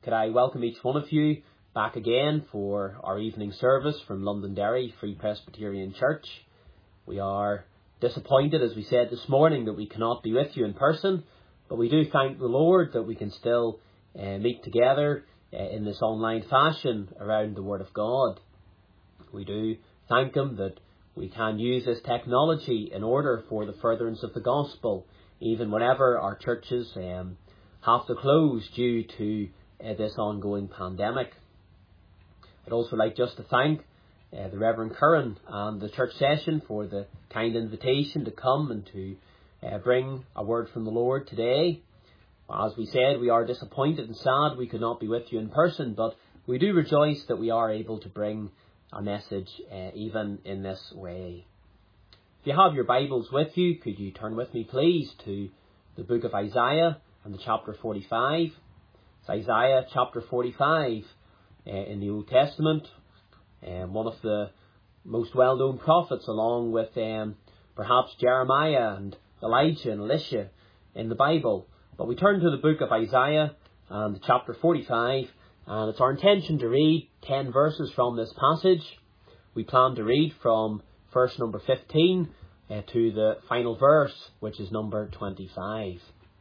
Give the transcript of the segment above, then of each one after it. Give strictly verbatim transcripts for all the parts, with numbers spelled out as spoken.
Could I welcome each one of you back again for our evening service from Londonderry Free Presbyterian Church. We are disappointed, as we said this morning, that we cannot be with you in person, but we do thank the Lord that we can still uh, meet together uh, in this online fashion around the Word of God. We do thank Him that we can use this technology in order for the furtherance of the gospel, even whenever our churches um, have to close due to uh, this ongoing pandemic. I'd also like just to thank uh, the Reverend Curran and the church session for the kind invitation to come and to uh, bring a word from the Lord today. As we said, we are disappointed and sad we could not be with you in person, but we do rejoice that we are able to bring a message uh, even in this way. If you have your Bibles with you, could you turn with me please to the book of Isaiah and the chapter forty-five. It's Isaiah chapter forty-five uh, in the Old Testament, um, one of the most well-known prophets, along with um, perhaps Jeremiah and Elijah and Elisha in the Bible. But we turn to the book of Isaiah and chapter forty-five, and it's our intention to read ten verses from this passage. We plan to read from verse number fifteen uh, to the final verse, which is number twenty-five.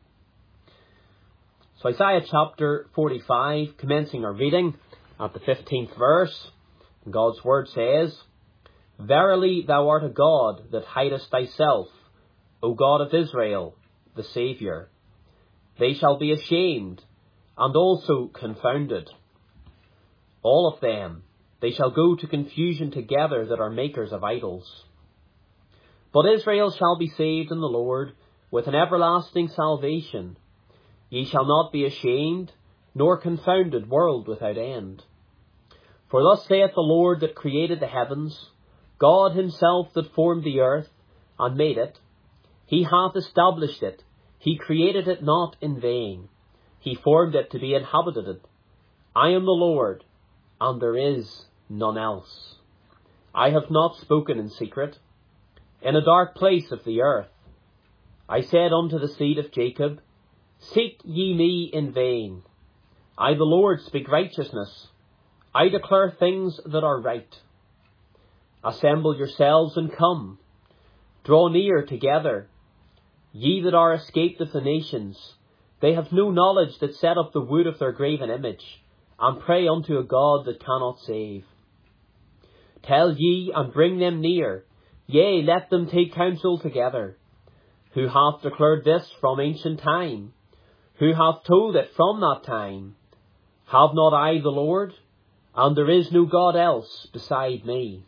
So Isaiah chapter forty-five, commencing our reading at the fifteenth verse, God's word says, "Verily thou art a God that hidest thyself, O God of Israel, the Saviour. They shall be ashamed, and also confounded. All of them, they shall go to confusion together that are makers of idols. But Israel shall be saved in the Lord with an everlasting salvation. Ye shall not be ashamed, nor confounded, world without end. For thus saith the Lord that created the heavens, God himself that formed the earth, and made it. He hath established it. He created it not in vain. He formed it to be inhabited. I am the Lord, and there is none else. I have not spoken in secret, in a dark place of the earth. I said unto the seed of Jacob, Seek ye me in vain. I, the Lord, speak righteousness. I declare things that are right. Assemble yourselves and come. Draw near together. Ye that are escaped of the nations, they have no knowledge that set up the wood of their graven image, and pray unto a God that cannot save. Tell ye and bring them near, yea, let them take counsel together. Who hath declared this from ancient time? Who hath told it from that time? Have not I the Lord? And there is no God else beside me.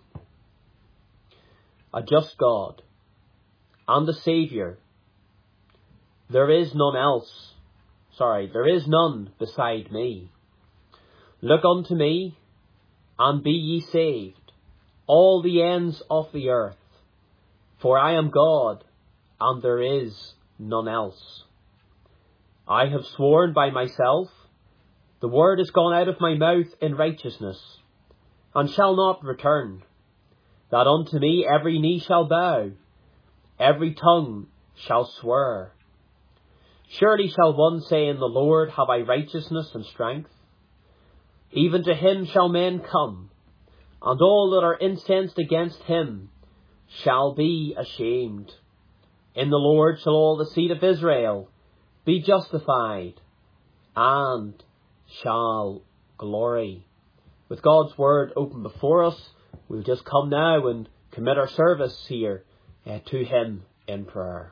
A just God, and a Saviour. There is none else. Sorry, there is none beside me. Look unto me, and be ye saved, all the ends of the earth. For I am God, and there is none else. I have sworn by myself, the word is gone out of my mouth in righteousness, and shall not return, that unto me every knee shall bow, every tongue shall swear. Surely shall one say in the Lord, Have I righteousness and strength? Even to him shall men come, and all that are incensed against him shall be ashamed. In the Lord shall all the seed of Israel be justified, and shall glory." With God's word open before us, we'll just come now and commit our service here uh, to Him in prayer.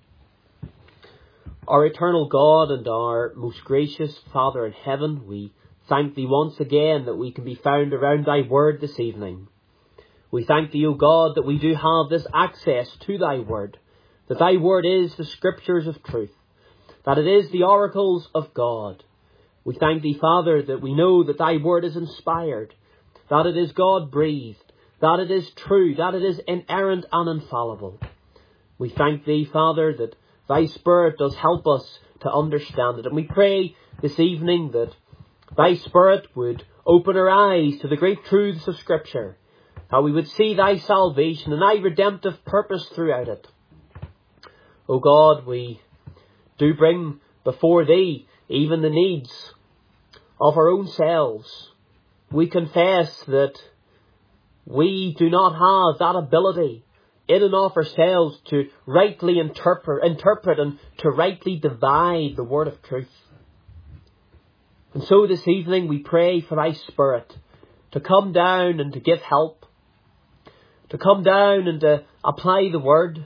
Our eternal God and our most gracious Father in heaven, we thank Thee once again that we can be found around Thy word this evening. We thank Thee, O God, that we do have this access to Thy word, that Thy word is the scriptures of truth, that it is the oracles of God. We thank Thee, Father, that we know that Thy word is inspired, that it is God-breathed, that it is true, that it is inerrant and infallible. We thank Thee, Father, that Thy Spirit does help us to understand it. And we pray this evening that Thy Spirit would open our eyes to the great truths of Scripture, how we would see Thy salvation and Thy redemptive purpose throughout it. O God, we do bring before Thee even the needs of our own selves. We confess that we do not have that ability in and of ourselves to rightly interpret, interpret and to rightly divide the word of truth. And so this evening we pray for thy Spirit to come down and to give help, to come down and to apply the word.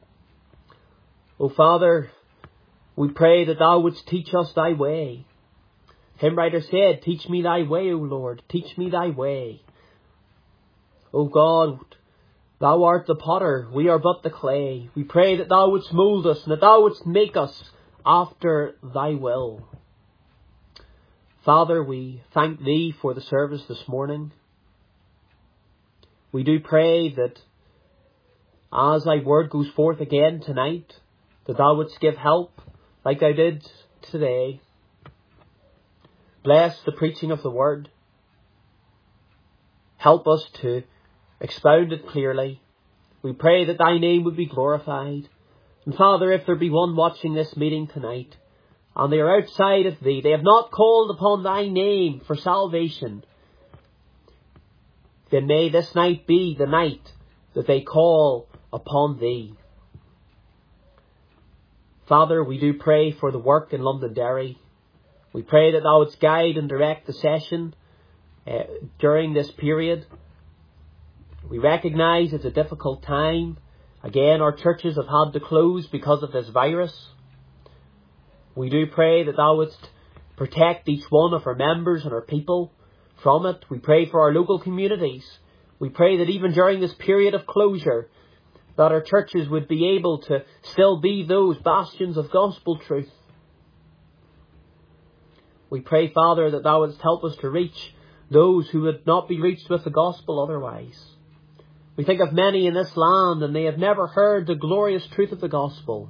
O Father, we pray that thou wouldst teach us thy way. Hymn writer said, teach me thy way, O Lord, teach me thy way. O God, thou art the potter, we are but the clay. We pray that thou wouldst mould us and that thou wouldst make us after thy will. Father, we thank thee for the service this morning. We do pray that as thy word goes forth again tonight, that thou wouldst give help like thou did today. Bless the preaching of the word. Help us to expound it clearly. We pray that thy name would be glorified. And Father, if there be one watching this meeting tonight, and they are outside of thee, they have not called upon thy name for salvation, then may this night be the night that they call upon thee. Father, we do pray for the work in Londonderry. We pray that thou wouldst guide and direct the session uh, during this period. We recognise it's a difficult time. Again, our churches have had to close because of this virus. We do pray that thou wouldst protect each one of our members and our people from it. We pray for our local communities. We pray that even during this period of closure, that our churches would be able to still be those bastions of gospel truth. We pray, Father, that thou wouldst help us to reach those who would not be reached with the gospel otherwise. We think of many in this land, and they have never heard the glorious truth of the gospel.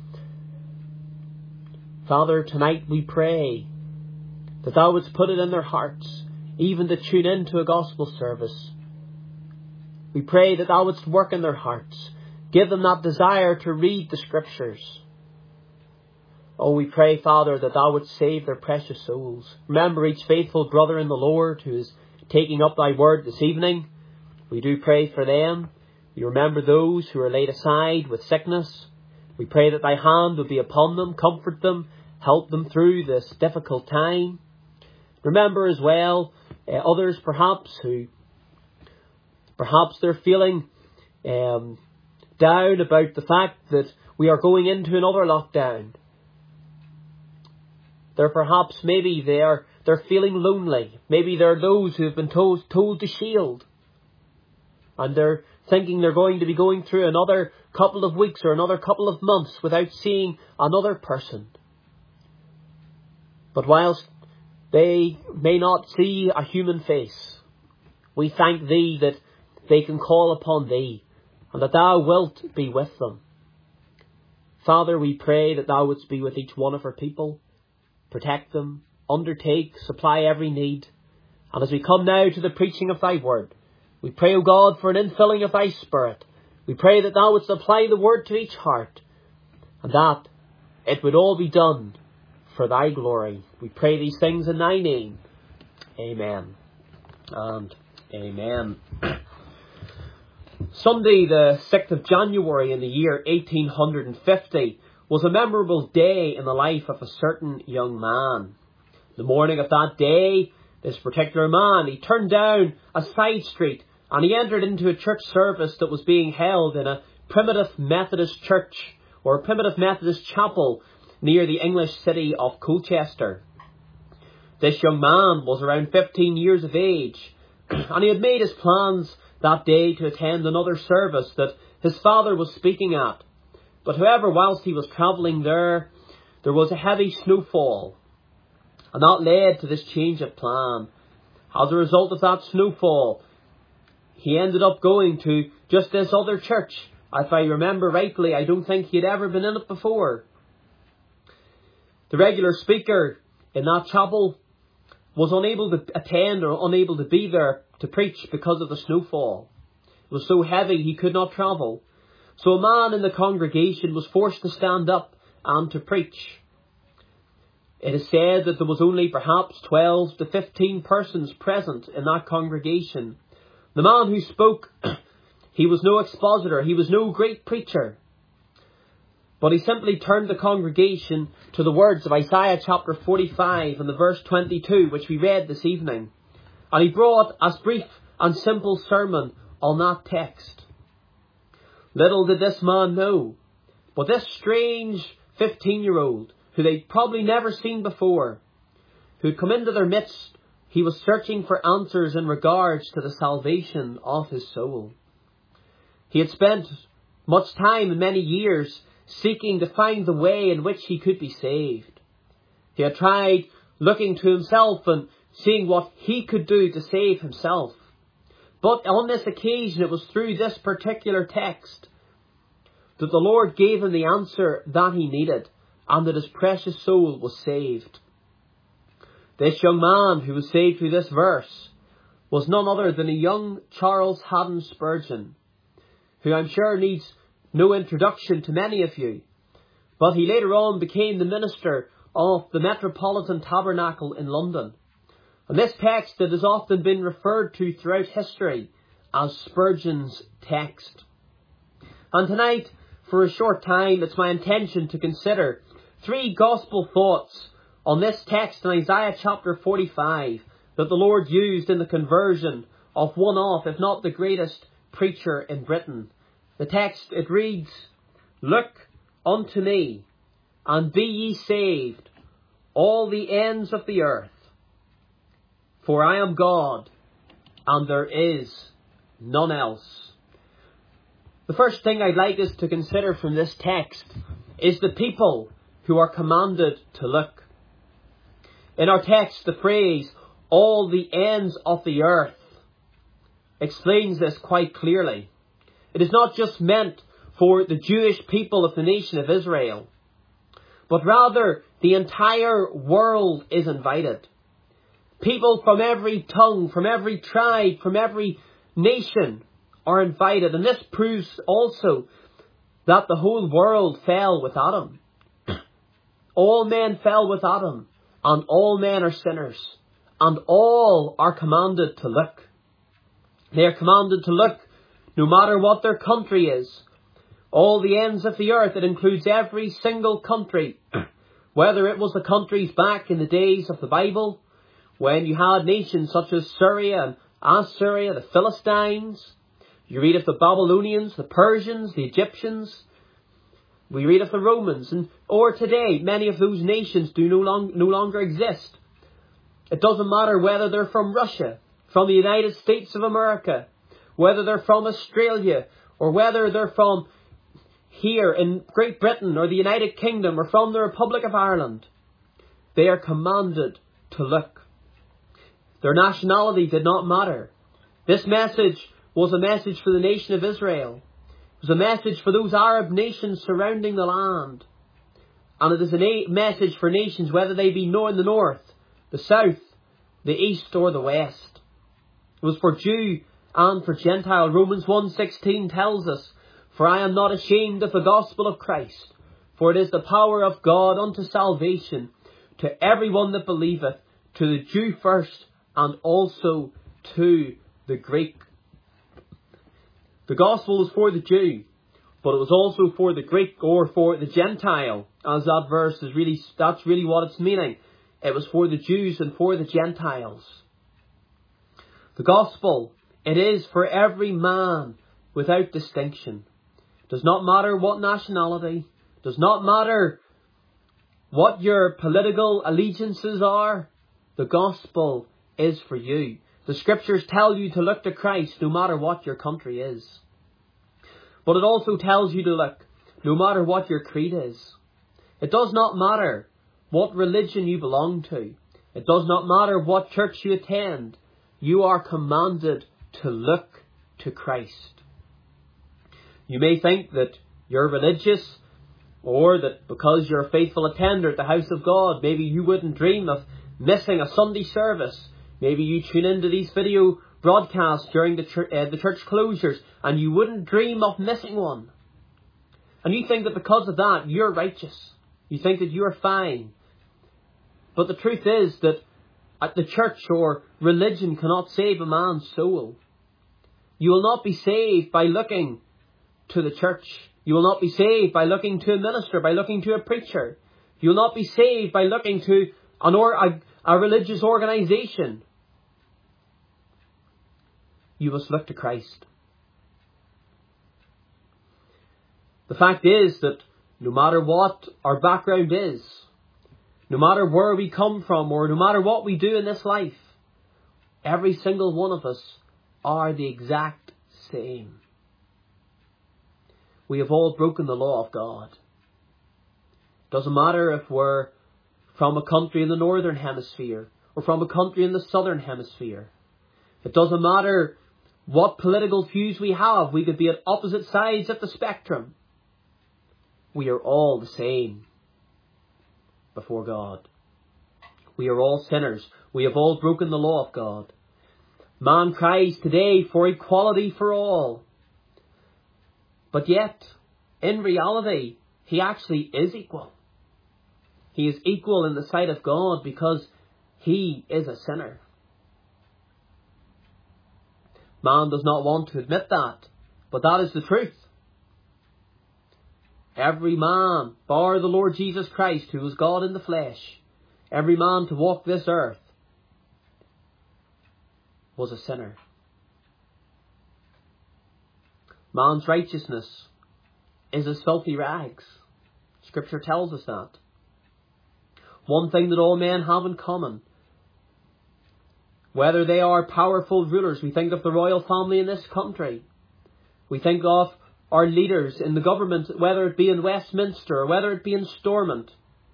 Father, tonight we pray that thou wouldst put it in their hearts, even to tune into a gospel service. We pray that thou wouldst work in their hearts. Give them that desire to read the scriptures. Oh, we pray, Father, that thou wouldst save their precious souls. Remember each faithful brother in the Lord who is taking up thy word this evening. We do pray for them. We remember those who are laid aside with sickness. We pray that thy hand would be upon them, comfort them, help them through this difficult time. Remember as well uh, others perhaps who perhaps they're feeling um, down about the fact that we are going into another lockdown. They're perhaps, maybe they're, they're feeling lonely. Maybe they're those who have been told, told to shield. And they're thinking they're going to be going through another couple of weeks or another couple of months without seeing another person. But whilst they may not see a human face, we thank thee that they can call upon thee and that thou wilt be with them. Father, we pray that thou wouldst be with each one of our people. Protect them, undertake, supply every need. And as we come now to the preaching of thy word, we pray, O God, for an infilling of thy Spirit. We pray that thou wouldst apply the word to each heart, and that it would all be done for thy glory. We pray these things in thy name. Amen. And amen. Sunday, the sixth of January in the year eighteen fifty, was a memorable day in the life of a certain young man. The morning of that day, this particular man, he turned down a side street and he entered into a church service that was being held in a primitive Methodist church or a primitive Methodist chapel near the English city of Colchester. This young man was around fifteen years of age, and he had made his plans that day to attend another service that his father was speaking at. But however, whilst he was travelling there, there was a heavy snowfall, and that led to this change of plan. As a result of that snowfall, he ended up going to just this other church. If I remember rightly, I don't think he had ever been in it before. The regular speaker in that chapel was unable to attend or unable to be there to preach because of the snowfall. It was so heavy he could not travel. So a man in the congregation was forced to stand up and to preach. It is said that there was only perhaps twelve to fifteen persons present in that congregation. The man who spoke, he was no expositor, he was no great preacher, but he simply turned the congregation to the words of Isaiah chapter forty-five and the verse twenty-two, which we read this evening. And he brought a brief and simple sermon on that text. Little did this man know, but this strange fifteen-year-old, who they'd probably never seen before, who'd come into their midst, he was searching for answers in regards to the salvation of his soul. He had spent much time and many years seeking to find the way in which he could be saved. He had tried looking to himself and seeing what he could do to save himself. But on this occasion, it was through this particular text that the Lord gave him the answer that he needed, and that his precious soul was saved. This young man who was saved through this verse was none other than a young Charles Haddon Spurgeon, who I'm sure needs no introduction to many of you, but he later on became the minister of the Metropolitan Tabernacle in London. And this text that has often been referred to throughout history as Spurgeon's text. And tonight, for a short time, it's my intention to consider three gospel thoughts on this text in Isaiah chapter forty-five that the Lord used in the conversion of one of, if not the greatest, preacher in Britain. The text, it reads, "Look unto me, and be ye saved, all the ends of the earth. For I am God, and there is none else." The first thing I'd like us to consider from this text is the people who are commanded to look. In our text, the phrase, "all the ends of the earth," explains this quite clearly. It is not just meant for the Jewish people of the nation of Israel, but rather the entire world is invited. People from every tongue, from every tribe, from every nation are invited. And this proves also that the whole world fell with Adam. All men fell with Adam, and all men are sinners, and all are commanded to look. They are commanded to look no matter what their country is. All the ends of the earth, it includes every single country, whether it was the countries back in the days of the Bible, when you had nations such as Syria and Assyria, the Philistines. You read of the Babylonians, the Persians, the Egyptians. We read of the Romans. And or today, many of those nations do no, long, no longer exist. It doesn't matter whether they're from Russia, from the United States of America, whether they're from Australia, or whether they're from here in Great Britain or the United Kingdom or from the Republic of Ireland. They are commanded to look. Their nationality did not matter. This message was a message for the nation of Israel. It was a message for those Arab nations surrounding the land. And it is a na- message for nations, whether they be in the north, the south, the east or the west. It was for Jew and for Gentile. Romans one sixteen tells us, "For I am not ashamed of the gospel of Christ, for it is the power of God unto salvation to everyone that believeth, to the Jew first, and also to the Greek." The gospel was for the Jew, but it was also for the Greek or for the Gentile, as that verse is really, that's really what it's meaning. It was for the Jews and for the Gentiles. The gospel, it is for every man without distinction. It does not matter what nationality, it does not matter what your political allegiances are. The gospel is for you. The scriptures tell you to look to Christ no matter what your country is. But it also tells you to look no matter what your creed is. It does not matter what religion you belong to. It does not matter what church you attend. You are commanded to look to Christ. You may think that you're religious, or that because you're a faithful attender at the house of God, maybe you wouldn't dream of missing a Sunday service. Maybe you tune into these video broadcasts during the, ch- uh, the church closures and you wouldn't dream of missing one. And you think that because of that, you're righteous. You think that you're fine. But the truth is that the church or religion cannot save a man's soul. You will not be saved by looking to the church. You will not be saved by looking to a minister, by looking to a preacher. You will not be saved by looking to an or, a, a religious organisation. You must look to Christ. The fact is that no matter what our background is, no matter where we come from, or no matter what we do in this life, every single one of us are the exact same. We have all broken the law of God. Doesn't matter if we're from a country in the northern hemisphere or from a country in the southern hemisphere. It doesn't matter what political views we have. We could be at opposite sides of the spectrum. We are all the same before God. We are all sinners. We have all broken the law of God. Man cries today for equality for all. But yet, in reality, he actually is equal. He is equal in the sight of God because he is a sinner. Man does not want to admit that, but that is the truth. Every man, bar the Lord Jesus Christ, who was God in the flesh, every man to walk this earth, was a sinner. Man's righteousness is as filthy rags. Scripture tells us that. One thing that all men have in common, whether they are powerful rulers, we think of the royal family in this country, we think of our leaders in the government, whether it be in Westminster or whether it be in Stormont.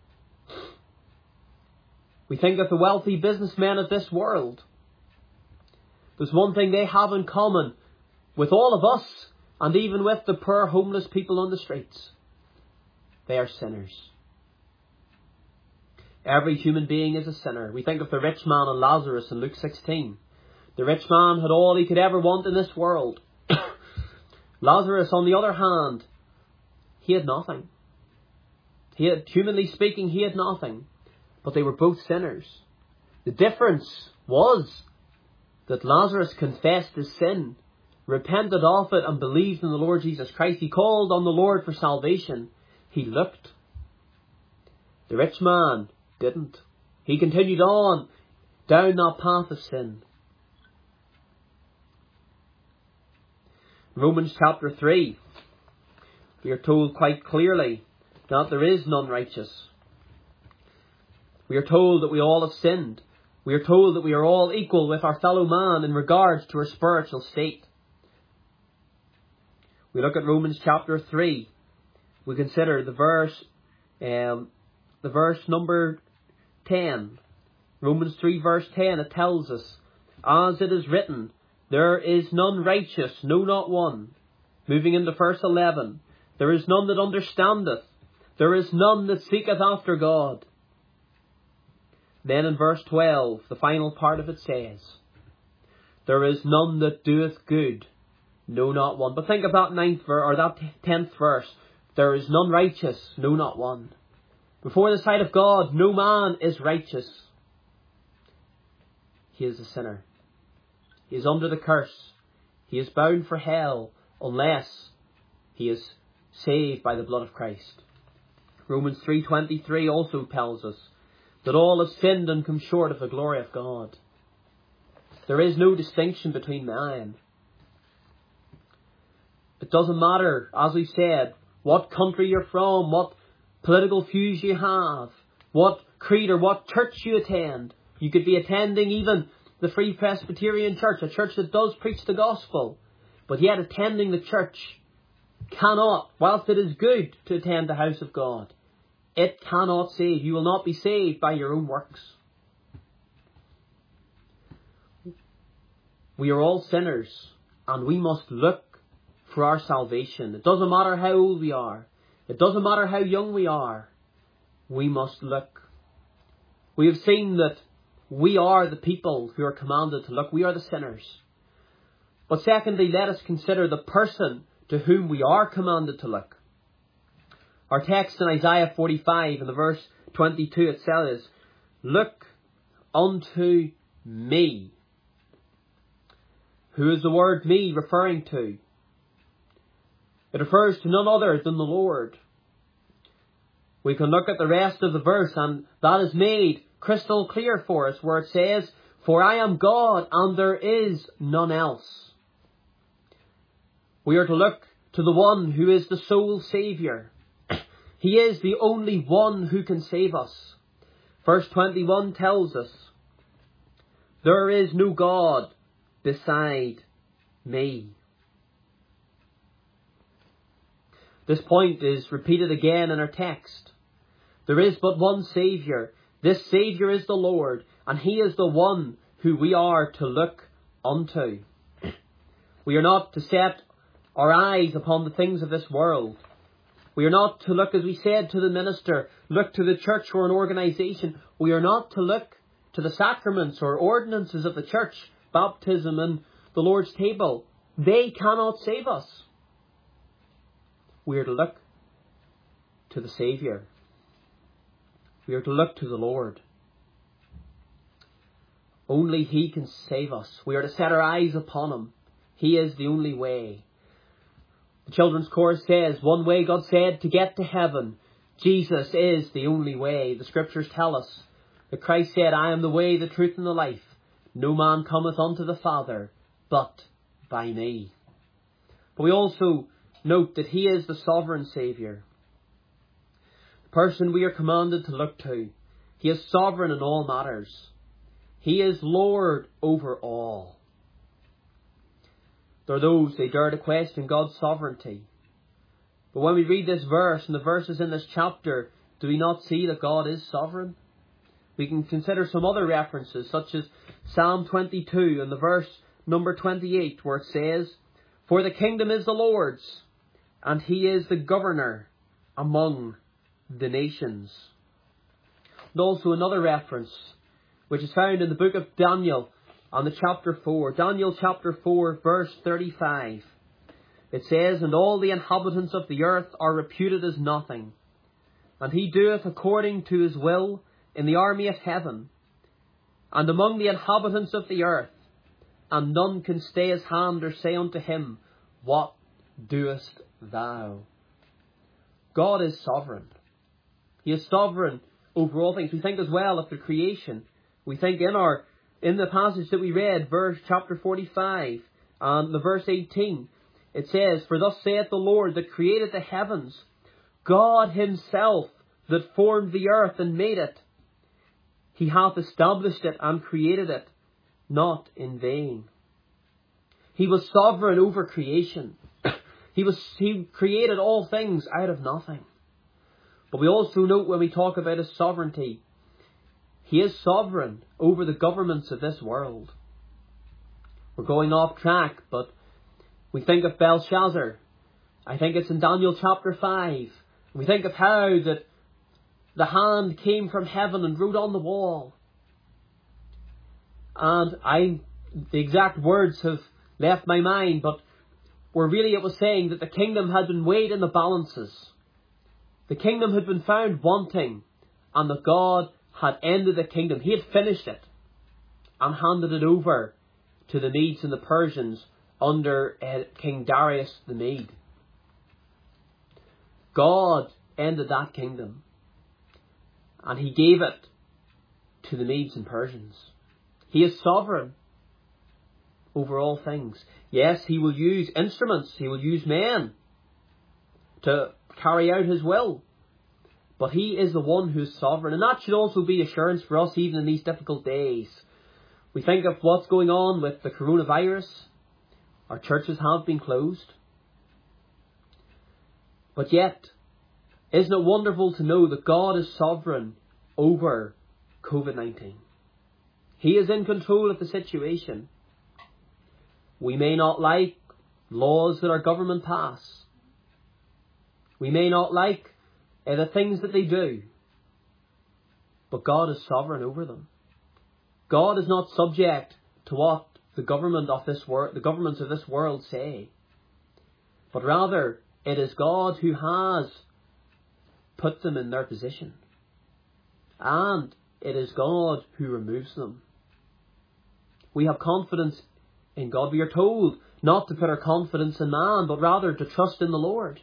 We think of the wealthy businessmen of this world. There's one thing they have in common with all of us, and even with the poor homeless people on the streets. They are sinners. Every human being is a sinner. We think of the rich man and Lazarus in Luke sixteen. The rich man had all he could ever want in this world. Lazarus, on the other hand, he had nothing. He had, humanly speaking, he had nothing. But they were both sinners. The difference was that Lazarus confessed his sin, repented of it, and believed in the Lord Jesus Christ. He called on the Lord for salvation. He looked. The rich man didn't. He continued on down that path of sin. Romans chapter three, we are told quite clearly that there is none righteous. We are told that we all have sinned. We are told that we are all equal with our fellow man in regards to our spiritual state. We look at Romans chapter three. We consider the verse, um, the verse number ten. Romans three verse ten, it tells us, as it is written, there is none righteous, no not one. Moving into verse eleven, there is none that understandeth, there is none that seeketh after God. Then in verse twelve, the final part of it says, there is none that doeth good, no not one. But think of that ninth verse, or that tenth verse, there is none righteous, no not one. Before the sight of God, no man is righteous. He is a sinner. He is under the curse. He is bound for hell unless he is saved by the blood of Christ. Romans three twenty-three also tells us that all have sinned and come short of the glory of God. There is no distinction between men. It doesn't matter, as we said, what country you're from, what political views you have, what creed or what church you attend. You could be attending even the Free Presbyterian Church, a church that does preach the gospel, but yet attending the church cannot, whilst it is good to attend the house of God, it cannot save. You will not be saved by your own works. We are all sinners, and we must look for our salvation. It doesn't matter how old we are. It doesn't matter how young we are. We must look. We have seen that we are the people who are commanded to look. We are the sinners. But secondly, let us consider the person to whom we are commanded to look. Our text in Isaiah forty-five, in the verse twenty-two, it says, Look unto me. Who is the word me referring to? It refers to none other than the Lord. We can look at the rest of the verse, and that is made crystal clear for us, where it says, "For I am God, and there is none else." We are to look to the one who is the sole Saviour. He is the only one who can save us. Verse twenty-one tells us, "There is no God beside me." This point is repeated again in our text. There is but one Saviour. This Saviour is the Lord, and He is the one who we are to look unto. We are not to set our eyes upon the things of this world. We are not to look, as we said to the minister, look to the church or an organisation. We are not to look to the sacraments or ordinances of the church, baptism and the Lord's table. They cannot save us. We are to look to the Saviour. We are to look to the Lord. Only He can save us. We are to set our eyes upon Him. He is the only way. The children's chorus says, "One way God said to get to heaven. Jesus is the only way." The scriptures tell us that Christ said, "I am the way, the truth and the life. No man cometh unto the Father but by me." But we also note that He is the sovereign Saviour. The person we are commanded to look to. He is sovereign in all matters. He is Lord over all. There are those, they dare to question God's sovereignty. But when we read this verse and the verses in this chapter, do we not see that God is sovereign? We can consider some other references, such as Psalm twenty-two and the verse number twenty-eight, where it says, "For the kingdom is the Lord's, and He is the governor among the nations." And also another reference, which is found in the book of Daniel, on the chapter four. Daniel chapter four, verse thirty-five. It says, "And all the inhabitants of the earth are reputed as nothing. And He doeth according to His will in the army of heaven, and among the inhabitants of the earth. And none can stay His hand or say unto Him, What doest thou?" God is sovereign. He is sovereign over all things. We think as well of the creation. We think in our in the passage that we read, verse chapter forty-five and the verse eighteen, it says, "For thus saith the Lord that created the heavens, God Himself that formed the earth and made it. He hath established it and created it, not in vain." He was sovereign over creation. He was He created all things out of nothing. But we also note when we talk about His sovereignty, He is sovereign over the governments of this world. We're going off track, but we think of Belshazzar. I think it's in Daniel chapter five. We think of how that the hand came from heaven and wrote on the wall. And I, the exact words have left my mind, but where really it was saying that the kingdom had been weighed in the balances. The kingdom had been found wanting, and that God had ended the kingdom. He had finished it and handed it over to the Medes and the Persians under uh, King Darius the Mede. God ended that kingdom, and He gave it to the Medes and Persians. He is sovereign over all things. Yes, He will use instruments, He will use men to carry out His will. But He is the one who is sovereign. And that should also be assurance for us even in these difficult days. We think of what's going on with the coronavirus. Our churches have been closed. But yet, isn't it wonderful to know that God is sovereign over covid nineteen? He is in control of the situation. We may not like laws that our government pass. We may not like uh, the things that they do. But God is sovereign over them. God is not subject to what the government of this world, the governments of this world say. But rather, it is God who has put them in their position. And it is God who removes them. We have confidence in God. We are told not to put our confidence in man, but rather to trust in the Lord.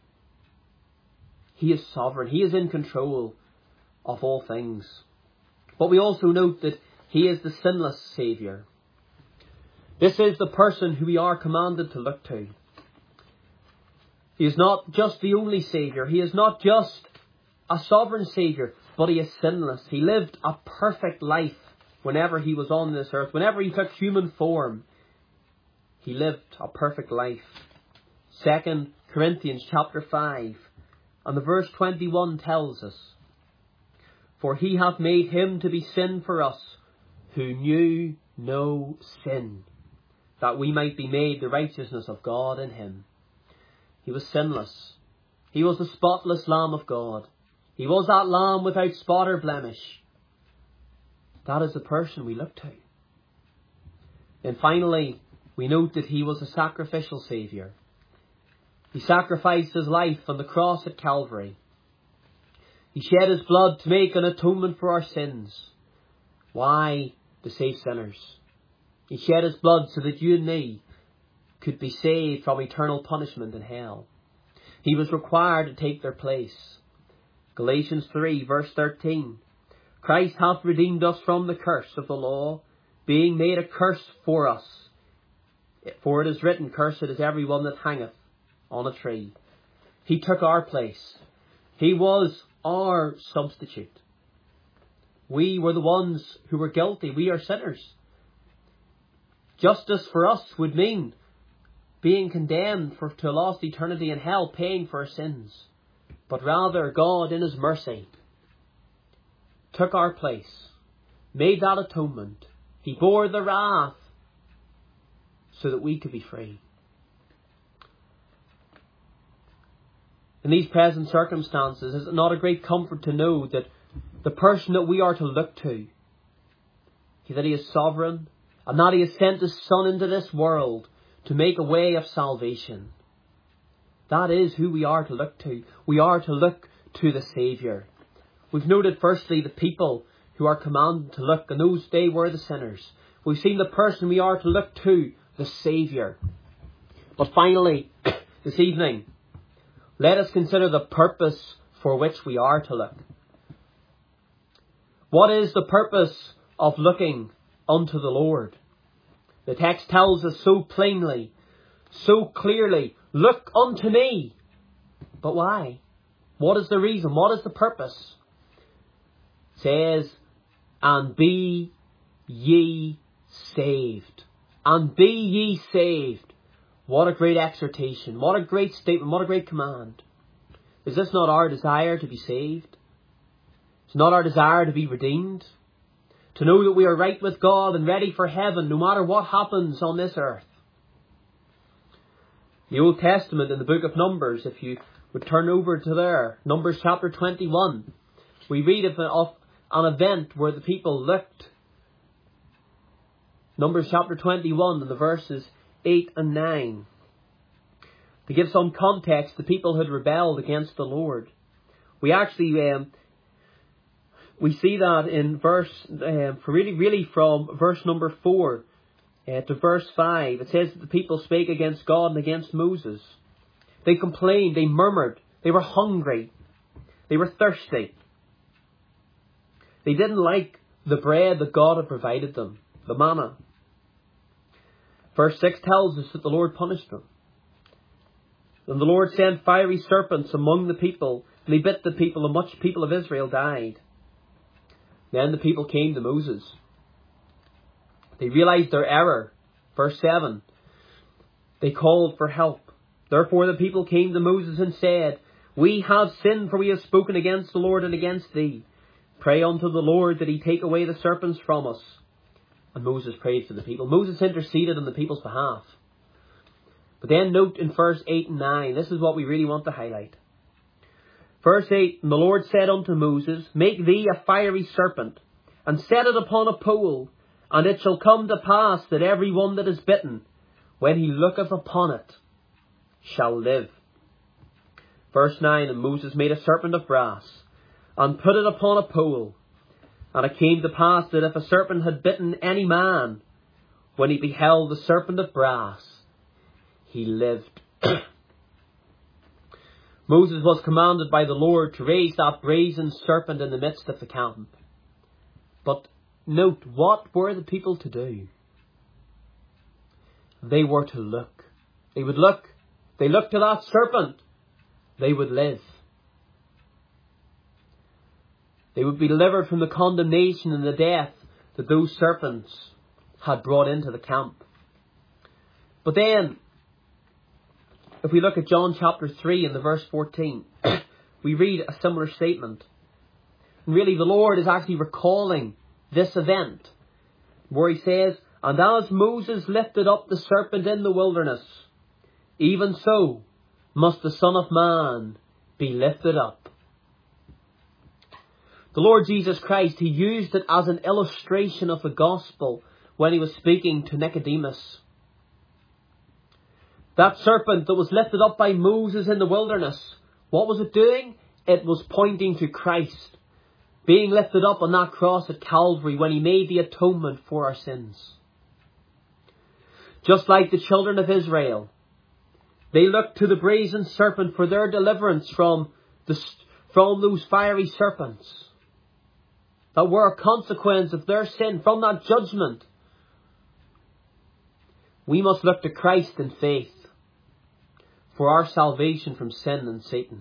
He is sovereign. He is in control of all things. But we also note that He is the sinless Saviour. This is the person who we are commanded to look to. He is not just the only Saviour. He is not just a sovereign Saviour, but He is sinless. He lived a perfect life whenever He was on this earth. Whenever He took human form, He lived a perfect life. Second Corinthians chapter five and the verse twenty-one tells us, "For He hath made Him to be sin for us, who knew no sin, that we might be made the righteousness of God in Him." He was sinless. He was the spotless Lamb of God. He was that Lamb without spot or blemish. That is the person we look to. And finally, we note that He was a sacrificial Saviour. He sacrificed His life on the cross at Calvary. He shed His blood to make an atonement for our sins. Why? To save sinners. He shed His blood so that you and me could be saved from eternal punishment in hell. He was required to take their place. Galatians three verse thirteen. "Christ hath redeemed us from the curse of the law, being made a curse for us. For it is written, Cursed is every one that hangeth on a tree." He took our place. He was our substitute. We were the ones who were guilty. We are sinners. Justice for us would mean being condemned for, to a lost eternity in hell, paying for our sins. But rather, God in His mercy took our place, made that atonement. He bore the wrath so that we could be free. In these present circumstances, is it not a great comfort to know that the person that we are to look to, that He is sovereign, and that He has sent His Son into this world to make a way of salvation? That is who we are to look to. We are to look to the Saviour. We've noted firstly the people who are commanded to look, and those they were the sinners. We've seen the person we are to look to, the Saviour. But finally, this evening, let us consider the purpose for which we are to look. What is the purpose of looking unto the Lord? The text tells us so plainly, so clearly, "Look unto me." But why? What is the reason? What is the purpose? It says, "And be ye saved." And be ye saved. What a great exhortation. What a great statement. What a great command. Is this not our desire to be saved? Is not our desire to be redeemed? To know that we are right with God and ready for heaven no matter what happens on this earth. The Old Testament in the book of Numbers, if you would turn over to there, Numbers chapter twenty-one, we read of an event where the people looked. Numbers chapter twenty-one and the verses eight and nine. To give some context, the people had rebelled against the Lord. We actually, um, we see that in verse, um, really, really from verse number four uh, to verse five. It says that the people spake against God and against Moses. They complained, they murmured, they were hungry, they were thirsty. They didn't like the bread that God had provided them, the manna. Verse six tells us that the Lord punished them. And the Lord sent fiery serpents among the people, and they bit the people, and much people of Israel died. Then the people came to Moses. They realized their error. Verse seven. They called for help. Therefore the people came to Moses and said, "We have sinned, for we have spoken against the Lord and against thee. Pray unto the Lord that He take away the serpents from us." And Moses prayed for the people. Moses interceded on the people's behalf. But then note in verse eight and nine, this is what we really want to highlight. Verse eight, "And the Lord said unto Moses, Make thee a fiery serpent, and set it upon a pole, and it shall come to pass that every one that is bitten, when he looketh upon it, shall live." Verse nine, "And Moses made a serpent of brass, and put it upon a pole, And it came to pass that if a serpent had bitten any man, when he beheld the serpent of brass, he lived. Moses was commanded by the Lord to raise that brazen serpent in the midst of the camp. But note, what were the people to do? They were to look. They would look. They looked to that serpent. They would live. They would be delivered from the condemnation and the death that those serpents had brought into the camp. But then, if we look at John chapter three and the verse fourteen, we read a similar statement. And really the Lord is actually recalling this event, where he says, "And as Moses lifted up the serpent in the wilderness, even so must the Son of Man be lifted up." The Lord Jesus Christ, he used it as an illustration of the gospel when he was speaking to Nicodemus. That serpent that was lifted up by Moses in the wilderness, what was it doing? It was pointing to Christ being lifted up on that cross at Calvary when he made the atonement for our sins. Just like the children of Israel, they looked to the brazen serpent for their deliverance from, the, from those fiery serpents that were a consequence of their sin, from that judgment. We must look to Christ in faith for our salvation from sin and Satan.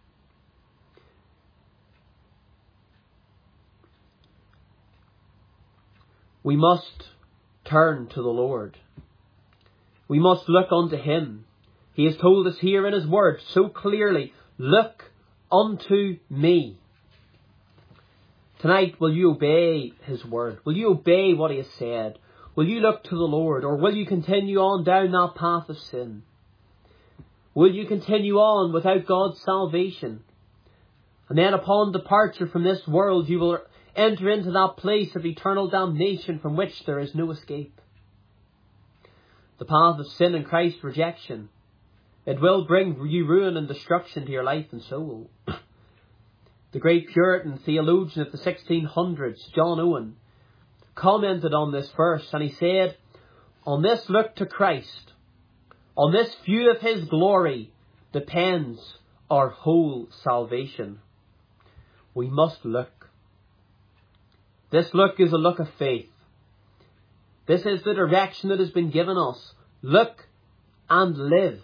We must turn to the Lord. We must look unto him. He has told us here in his word so clearly, "Look unto me." Tonight, will you obey his word? Will you obey what he has said? Will you look to the Lord, or will you continue on down that path of sin? Will you continue on without God's salvation? And then upon departure from this world, you will enter into that place of eternal damnation from which there is no escape. The path of sin and Christ's rejection, it will bring you ruin and destruction to your life and soul. The great Puritan theologian of the sixteen hundreds, John Owen, commented on this verse, and he said, "On this look to Christ, on this view of his glory, depends our whole salvation." We must look. This look is a look of faith. This is the direction that has been given us. Look and live.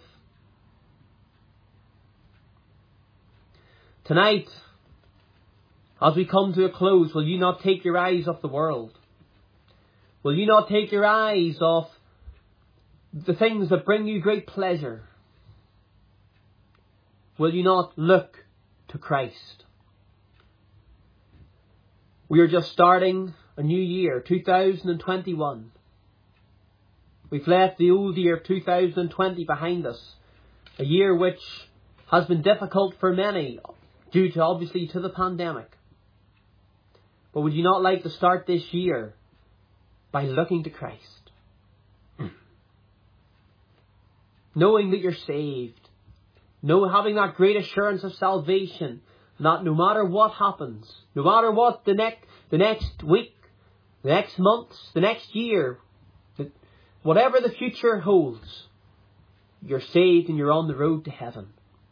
Tonight, as we come to a close, will you not take your eyes off the world? Will you not take your eyes off the things that bring you great pleasure? Will you not look to Christ? We are just starting a new year, two thousand twenty-one. We've left the old year, two thousand twenty, behind us. A year which has been difficult for many, due to, obviously, to the pandemic. But would you not like to start this year by looking to Christ? Knowing that you're saved. Know, having that great assurance of salvation, that no matter what happens, no matter what the next, the next week, the next months, the next year, whatever the future holds, you're saved and you're on the road to heaven.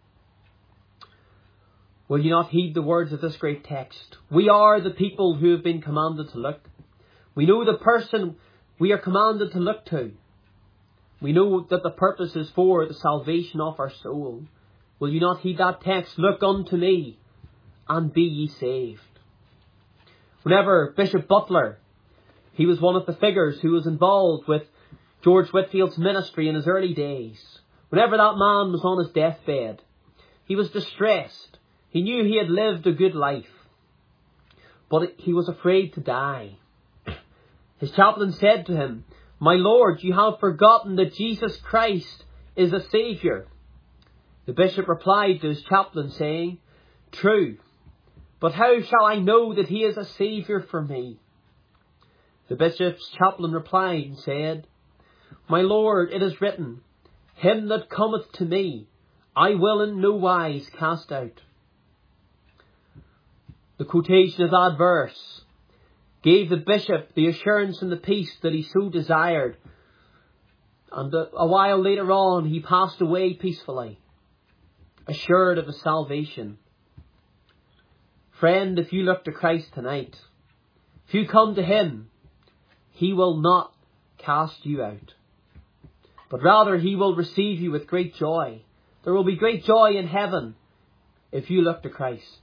Will you not heed the words of this great text? We are the people who have been commanded to look. We know the person we are commanded to look to. We know that the purpose is for the salvation of our soul. Will you not heed that text? "Look unto me, and be ye saved." Whenever Bishop Butler, he was one of the figures who was involved with George Whitfield's ministry in his early days. Whenever that man was on his deathbed, he was distressed. He knew he had lived a good life, but he was afraid to die. His chaplain said to him, "My lord, you have forgotten that Jesus Christ is a Saviour." The bishop replied to his chaplain, saying, "True, but how shall I know that he is a Saviour for me?" The bishop's chaplain replied and said, "My lord, it is written, Him that cometh to me, I will in no wise cast out." The quotation of that verse gave the bishop the assurance and the peace that he so desired. And a, a while later on, he passed away peacefully, assured of his salvation. Friend, if you look to Christ tonight, if you come to him, he will not cast you out, but rather he will receive you with great joy. There will be great joy in heaven if you look to Christ.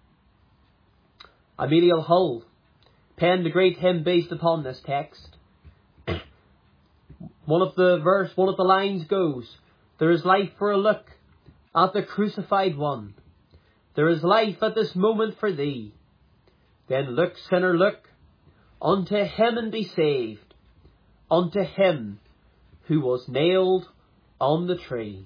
Emiliel Hull penned a great hymn based upon this text. One of the verse, one of the lines goes, "There is life for a look at the crucified one. There is life at this moment for thee. Then look, sinner, look unto him and be saved, unto him who was nailed on the tree."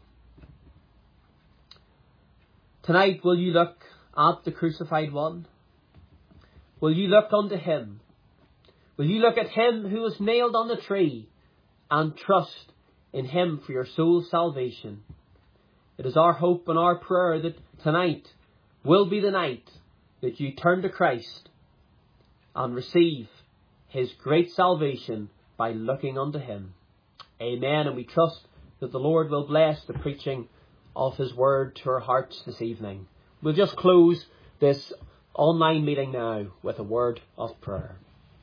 Tonight, will you look at the crucified one? Will you look unto him? Will you look at him who was nailed on the tree and trust in him for your soul's salvation? It is our hope and our prayer that tonight will be the night that you turn to Christ and receive his great salvation by looking unto him. Amen. And we trust that the Lord will bless the preaching of his word to our hearts this evening. We'll just close this online meeting now with a word of prayer.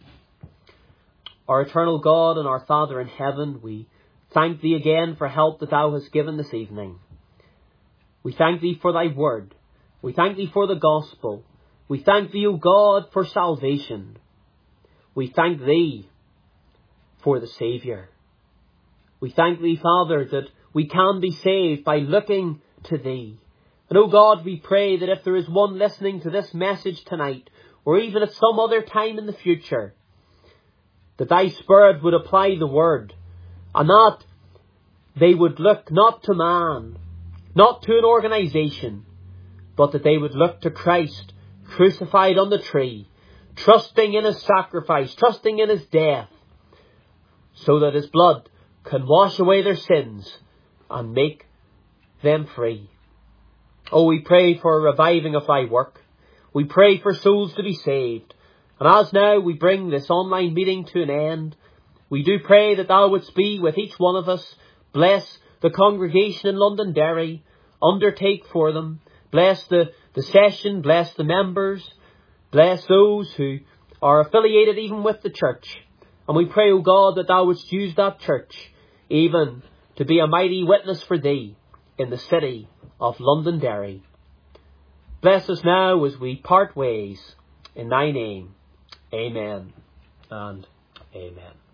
Our eternal God and our Father in heaven, we thank thee again for help that thou hast given this evening. We thank thee for thy word. We thank thee for the gospel. We thank thee, O God, for salvation. We thank thee for the Saviour. We thank thee, Father, that we can be saved by looking to thee. And, O God, we pray that if there is one listening to this message tonight, or even at some other time in the future, that thy Spirit would apply the word, and that they would look not to man, not to an organisation, but that they would look to Christ crucified on the tree, trusting in his sacrifice, trusting in his death, so that his blood can wash away their sins and make them free. Oh, we pray for a reviving of thy work. We pray for souls to be saved. And as now we bring this online meeting to an end, we do pray that thou wouldst be with each one of us. Bless the congregation in Londonderry. Undertake for them. Bless the, the session. Bless the members. Bless those who are affiliated even with the church. And we pray, O God, that thou wouldst use that church even to be a mighty witness for thee in the city of Londonderry. Bless us now as we part ways. In thy name, amen and amen.